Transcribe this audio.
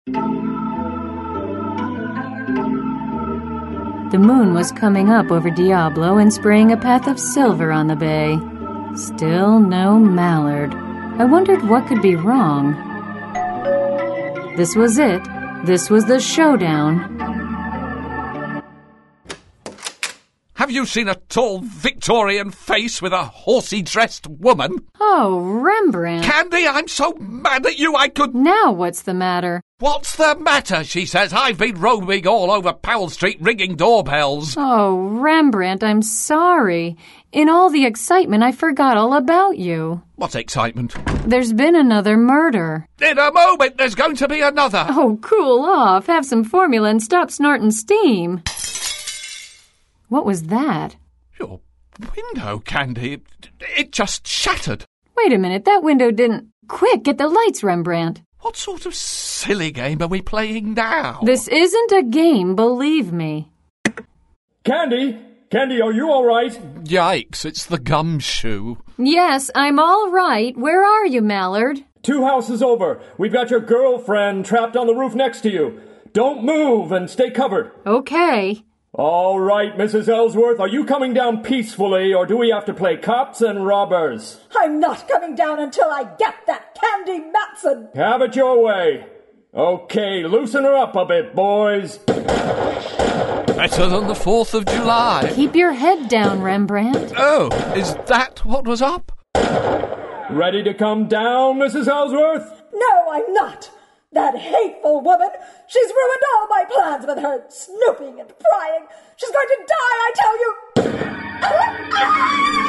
The moon was coming up over Diablo and spraying a path of silver on the bay. Still no Mallard. I wondered what could be wrong. This was it. This was the showdown. Have you seen a tall Victorian face with a horsey-dressed woman? Oh, Rembrandt. Candy, I'm so mad at you I could... Now what's the matter? What's the matter, she says. I've been roaming all over Powell Street ringing doorbells. Oh, Rembrandt, I'm sorry. In all the excitement, I forgot all about you. What excitement? There's been another murder. In a moment, there's going to be another. Oh, cool off. Have some formula and stop snorting steam. What was that? Your window, Candy. It just shattered. Wait a minute, that window didn't... Quick, get the lights, Rembrandt. What sort of silly game are we playing now? This isn't a game, believe me. Candy! Candy, are you all right? Yikes, it's the gumshoe. Yes, I'm all right. Where are you, Mallard? 2 houses over. We've got your girlfriend trapped on the roof next to you. Don't move and stay covered. Okay. All right, Mrs. Ellsworth, are you coming down peacefully, or do we have to play cops and robbers? I'm not coming down until I get that Candy Matson. Have it your way. Okay, loosen her up a bit, boys. Better than the 4th of July. Keep your head down, Rembrandt. Oh, is that what was up? Ready to come down, Mrs. Ellsworth? No, I'm not. That hateful woman, she's ruined all my plans with her snooping and prying. She's going to die, I tell you.